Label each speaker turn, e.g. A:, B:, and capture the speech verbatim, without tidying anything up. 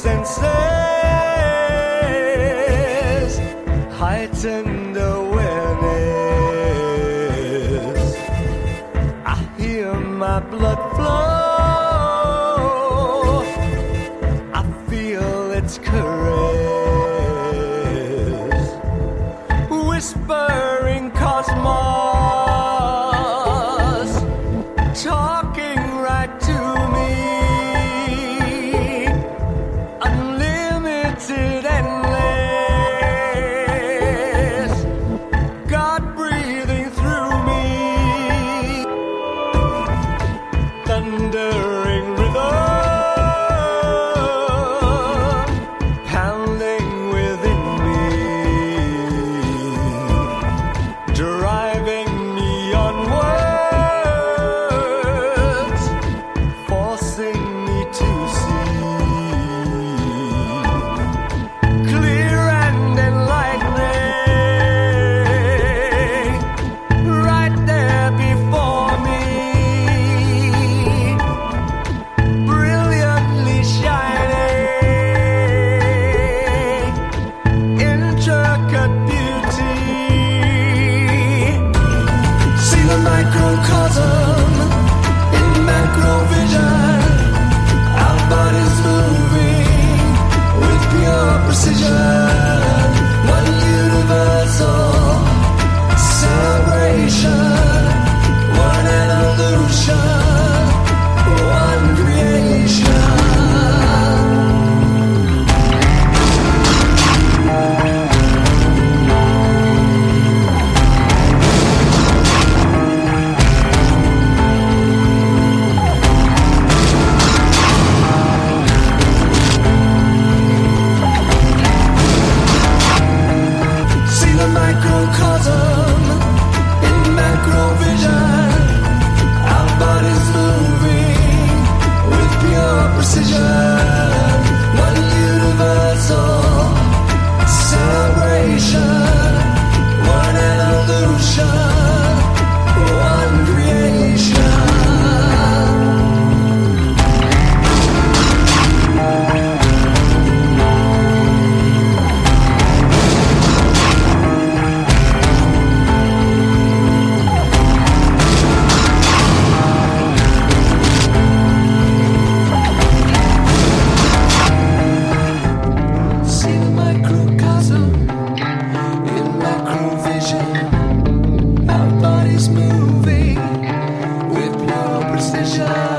A: senses, heightened awareness. I hear my blood flow, I feel its caress, whispering cosmos, talking right to me. Unlimited, endless, God breathing through me. Thundering rhythm, pounding within me, driving me onwards, forcing me to see. Clear and enlightening, right there before me, brilliantly shining, intricate beauty. See the microcosm in macrovision, our bodies moving with pure precision. One universal celebration, one evolution, one creation. See the microcosm in macrovision, our bodies moving with pure precision. One universal celebration, one evolution, one creation. See the microcosm in macrovision, our bodies moving with pure precision.